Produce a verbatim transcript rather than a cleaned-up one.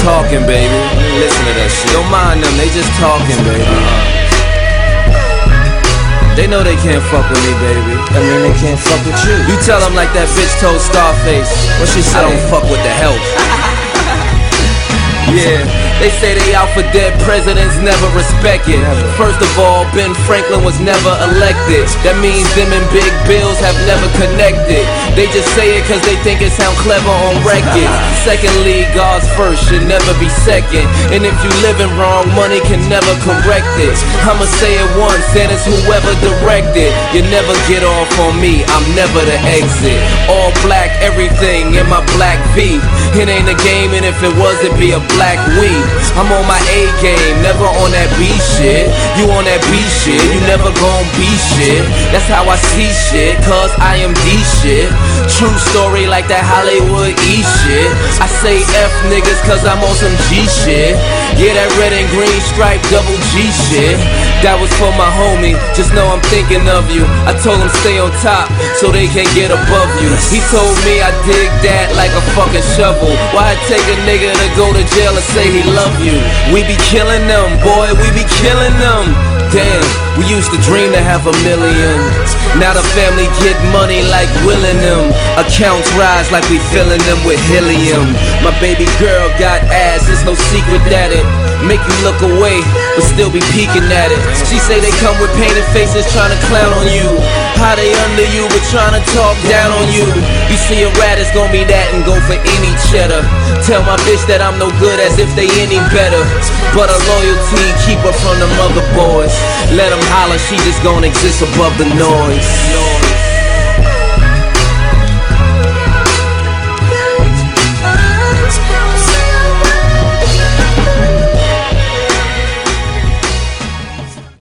talking, baby. Listen to that shit. Don't mind them, they just talking, baby. They know they can't fuck with me, baby. I mean, they can't fuck with you. You tell them like that bitch told Scarface. What she said? I don't fuck with the help. Yeah, they say they out for dead presidents, never respect it. First of all, Ben Franklin was never elected. That means them and Big Bills have never connected. They just say it cause they think it sound clever on record. Secondly, God's first should never be second. And if you living wrong, money can never correct it. I'ma say it once, and it's whoever directed. You never get off on me, I'm never the exit. All black, everything in my black V. It ain't a game, and if it was, it'd be a black weed. I'm on my A game, never on that B shit. You on that B shit, you never gon' be shit. That's how I see shit, cause I am D shit. True story like that Hollywood E shit. I say F niggas cause I'm on some G shit. Yeah, that red and green stripe double G shit. That was for my homie, just know I'm thinking of you. I told him stay on top so they can't get above you. He told me I dig that like a fucking shovel. Why take a nigga to go to jail and say he love you? We be killing them, boy, we be killing them. Damn, we used to dream to have a million. Now the family get money like willing them. Accounts rise like we filling them with helium. My baby girl got ass, it's no secret that it make you look away, but still be peeking at it. She say they come with painted faces trying to clown on you. How they under you but trying to talk down on you. You see a rat, it's gonna be that and go for any cheddar. Tell my bitch that I'm no good as if they any better. But her loyalty keep her from the mother boys. Let them holler, she just gonna exist above the noise.